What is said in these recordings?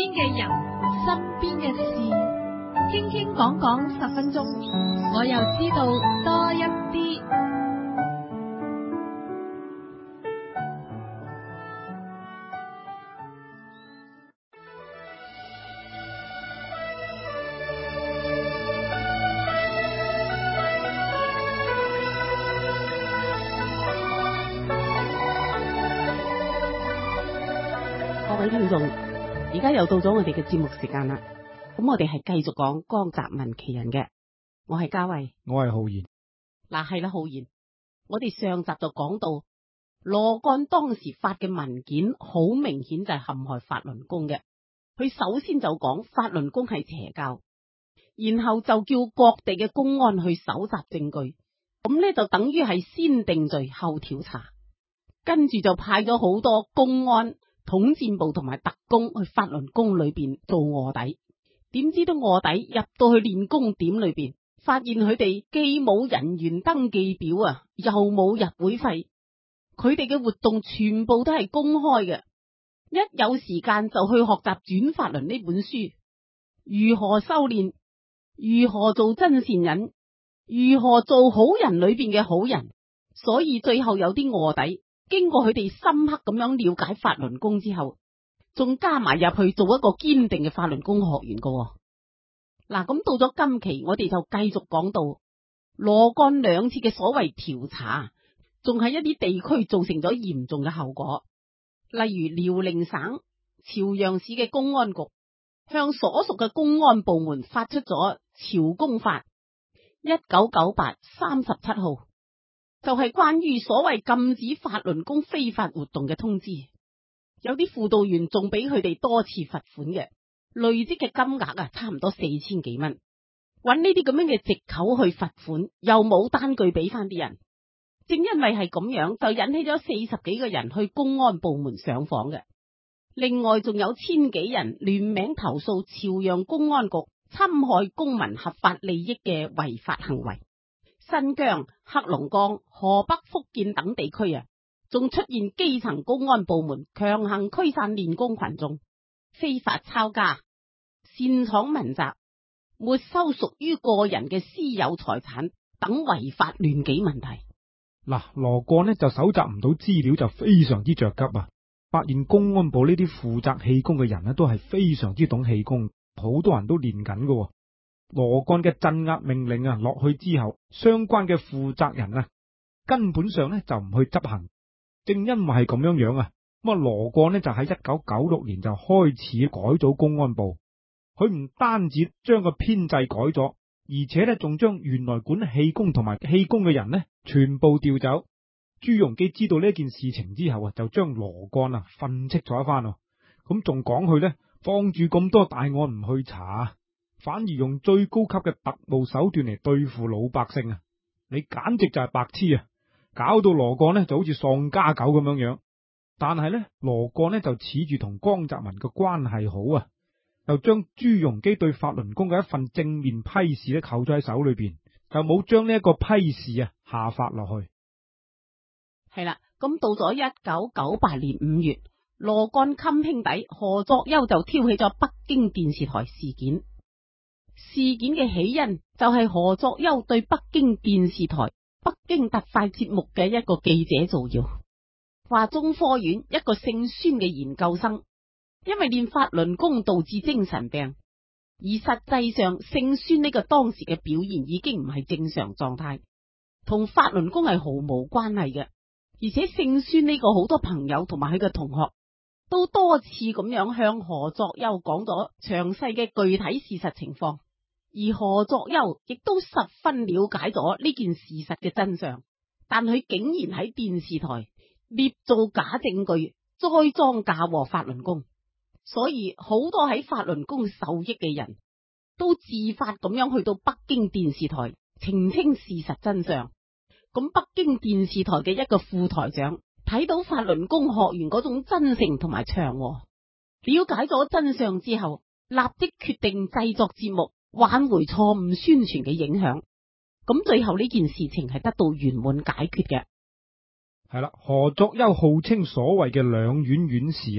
邊嘅人，身邊嘅事，傾傾講講10分鐘，我又知道多一啲。 各位聽眾，而家又到咗我哋嘅節目時間啦。咁我哋係繼續講江澤民奇人嘅，我係嘉慧， 我係浩然。 嗱係啦，浩然，我哋上集就講到羅幹當時發嘅文件，好明顯就係陷害法輪功嘅。佢首先就講法輪功係邪教，然後就叫各地嘅公安去搜集證據，咁呢就等於係先定罪後調查，跟住就派咗好多公安、統戰部同埋特工去法輪功裏邊做臥底，點知都臥底入到去練功點裏邊，發現佢哋既冇人員登記表啊，又冇入會費，佢哋嘅活動全部都係公開嘅，一有時間就去學習轉法輪呢本書，如何修煉，如何做真善人，如何做好人裏邊嘅好人，所以最後有啲臥底經過佢哋深刻咁樣了解法輪功之後，仲加埋入去做一個堅定嘅法輪功學員噶。嗱，咁到咗今期，我哋就繼續講到羅幹2次嘅所謂調查，仲係一啲地區造成咗嚴重嘅後果。例如遼寧省朝陽市嘅公安局向所屬嘅公安部門發出咗朝公法1998 37號。就係關於所謂禁止法輪功非法活動嘅通知，有啲輔導員仲俾佢哋多次罰款嘅，累積嘅金額差唔多4000幾蚊。揾呢啲咁樣嘅藉口去罰款，又冇單據俾翻啲人，正因為係咁樣，就引起咗40幾個人去公安部門上訪嘅。另外仲有1000幾人聯名投訴朝陽公安局侵害公民合法利益嘅違法行為。新疆、黑龍江、河北、福建等地區仲出現基層公安部門強行驅散練功群眾、非法抄家、擅闖民宅、沒收屬於個人嘅私有財產等違法亂紀問題。 嗱，羅幹呢就搜集唔到資料，就非常之着急啊！發現公安部呢啲負責氣功嘅人呢，都係非常之懂氣功，好多人都練緊㗎。羅幹嘅鎮壓命令落去之後，相關嘅負責人根本上就唔去執行。正因為係咁樣咁羅幹就喺1996年就開始改組公安部。佢唔單止將個編制改咗，而且仲將原來管氣功同埋氣功嘅人全部調走。朱鎔基知道呢件事情之後就將羅幹訓斥咗一番。咁仲講佢放住咁多大案唔去查，反而用最高級嘅特務手段嚟對付老百姓你簡直就係白痴搞到羅幹就好似喪家狗咁樣。但係羅幹就恃住同江澤民嘅關係好就將朱鎔基對法輪功嘅一份正面批示扣咗喺手裏邊，就冇將呢一個批示下發落去。 係啦，咁到咗1998年5月，羅幹襟兄弟何作優就挑起咗北京電視台事件。事件嘅起因就係何作優對北京電視台北京特快節目嘅一個記者造謠，話中科院一個姓孫嘅研究生因為練法輪功導致精神病，而實際上姓孫呢個當時嘅表現已經唔係正常狀態，同法輪功係毫無關係嘅。而且姓孫呢個好多朋友同埋佢嘅同學都多次咁樣向何作優講咗詳細嘅具體事實情況。而何作優亦都十分了解咗呢件事實嘅真相，但佢竟然喺電視台捏造假證據，栽贓嫁禍法輪功。所以好多喺法輪功受益嘅人都自發咁樣去到北京電視台澄清事實真相。咁北京電視台嘅一個副台長睇到法輪功學員嗰種真誠同埋祥和，了解咗真相之後，立即決定製作節目挽回錯誤宣傳嘅影響。咁最後呢件事情係得到圓滿解決嘅。 係啦，何作優號稱所謂嘅兩院院士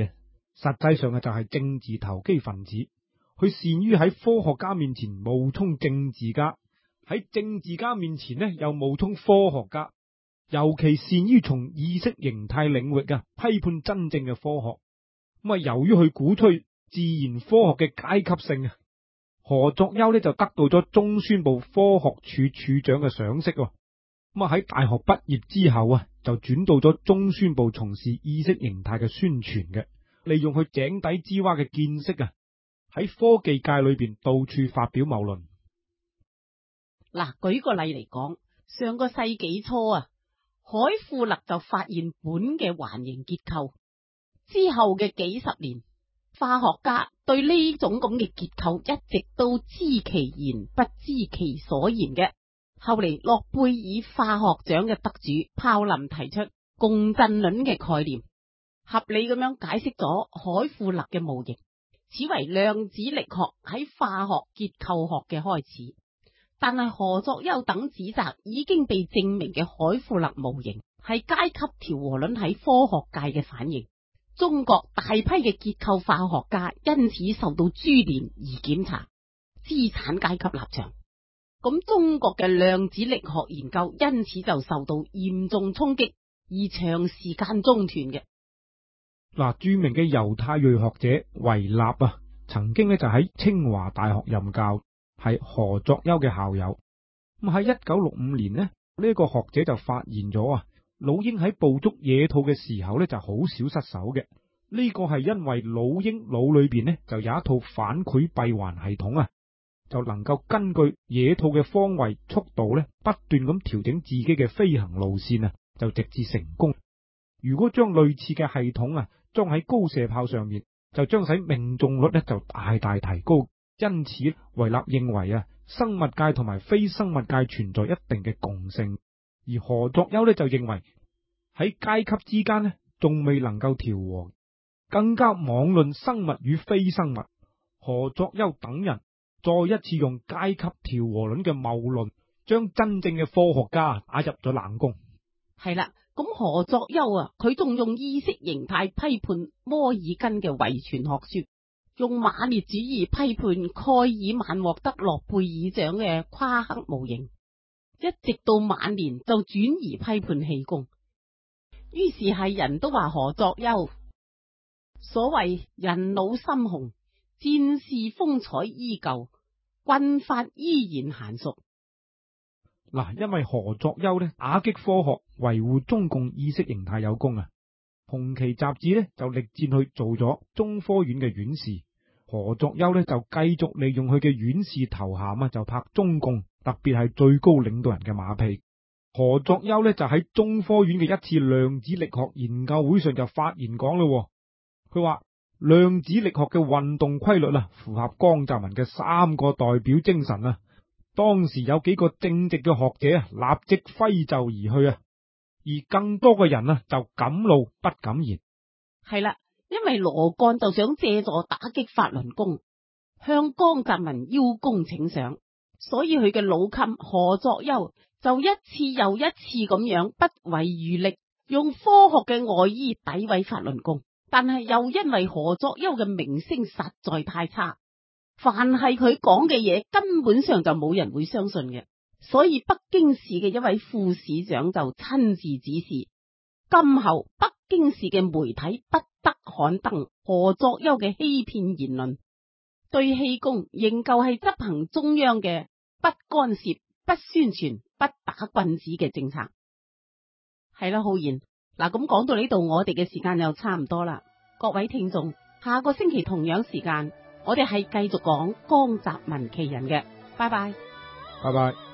實際上就係政治投機分子。佢善於喺科學家面前冒充政治家，喺政治家面前呢又冒充科學家，尤其善於從意識形態領域批判真正嘅科學。咁由於佢鼓吹自然科學嘅階級性何作優呢就得到咗中宣部科學處處長嘅賞識。咁喺大學畢業之後就轉到咗中宣部從事意識形態嘅宣傳嘅，利用佢井底之蛙嘅見識喺科技界裏邊到處發表謬論。 嗱，舉個例嚟講，上個世紀初海富勒就發現苯嘅環形結構，之後嘅幾十年，化學家對呢種咁嘅結構一直都知其然不知其所言嘅。後嚟諾貝爾化學獎嘅得主泡林提出共振論嘅概念，合理咁樣解釋咗海富勒嘅模型，此為量子力學喺化學結構學嘅開始。但係何作優等指責已經被證明嘅海富勒模型係階級調和論喺科學界嘅反應。中國大批嘅結構化學家因此受到株連而檢查資產階級立場，咁中國嘅量子力學研究因此就受到嚴重衝擊而長時間中斷嘅。 嗱，著名嘅猶太裔學者維納曾經就喺清華大學任教，係何作優嘅校友。咁喺1965年呢個學者就發現咗老鷹喺捕捉野兔嘅時候就好少失手嘅。呢個係因為老鷹腦裏邊就有一套反饋閉環系統就能夠根據野兔嘅方位、速度不斷咁調整自己嘅飛行路線就直至成功。如果將類似嘅系統裝喺高射炮上面，就將使命中率就大大提高。因此維納認為生物界同埋非生物界存在一定嘅共性，而何作優就認為喺階級之間仲未能夠調和，更加妄論生物與非生物。何作優等人再一次用階級調和論嘅謬論，將真正嘅科學家打入咗冷宮。 係啦，咁何作優佢仲用意識形態批判摩爾根嘅遺傳學說，用馬列主義批判蓋爾曼獲得諾貝爾獎嘅夸克模型，一直到晚年就轉移批判氣功。於是係人都話何作優，所謂人老心紅，戰事風采依舊，軍法依然嫻熟。 嗱，因為何作優打擊科學，維護中共意識形態有功紅旗雜誌就力戰去做咗中科院嘅院士。何作優就繼續利用佢嘅院士頭銜就拍中共，特別係最高領導人嘅馬屁。何作優就喺中科院嘅一次量子力學研究會上就發言講咯。佢話量子力學嘅運動規律符合江澤民嘅3個代表精神當時有幾個正直嘅學者立即揮袖而去而更多嘅人就敢怒不敢言。 係啦，因為羅幹就想借助打擊法輪功，向江澤民邀功請賞，所以佢嘅老襟何作優就一次又一次咁樣不遺餘力，用科學嘅外衣詆毀法輪功。但係又因為何作優嘅名聲實在太差，凡係佢講嘅嘢根本上就冇人會相信嘅，所以北京市嘅一位副市長就親自指示，今後北京市嘅媒體不得刊登何作優嘅欺騙言論，對氣功仍舊係執行中央嘅不干涉、不宣傳、不打棍子嘅政策。係啦，浩然，嗱，咁講到呢度，我哋嘅時間又差唔多啦。各位聽眾，下個星期同樣時間，我哋係繼續講江澤民其人嘅。拜拜， 拜拜。